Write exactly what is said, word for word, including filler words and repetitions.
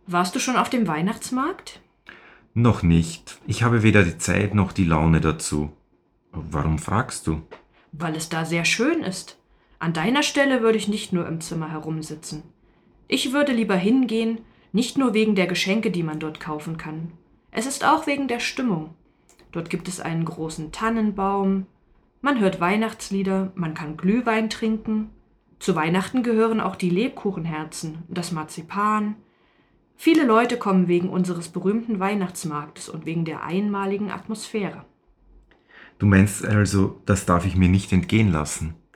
Warst du schon auf dem Weihnachtsmarkt? Noch nicht. Ich habe weder die Zeit noch die Laune dazu. Warum fragst du? Weil es da sehr schön ist. An deiner Stelle würde ich nicht nur im Zimmer herumsitzen. Ich würde lieber hingehen, nicht nur wegen der Geschenke, die man dort kaufen kann. Es ist auch wegen der Stimmung. Dort gibt es einen großen Tannenbaum, man hört Weihnachtslieder, man kann Glühwein trinken. Zu Weihnachten gehören auch die Lebkuchenherzen, das Marzipan. Viele Leute kommen wegen unseres berühmten Weihnachtsmarktes und wegen der einmaligen Atmosphäre. Du meinst also, das darf ich mir nicht entgehen lassen.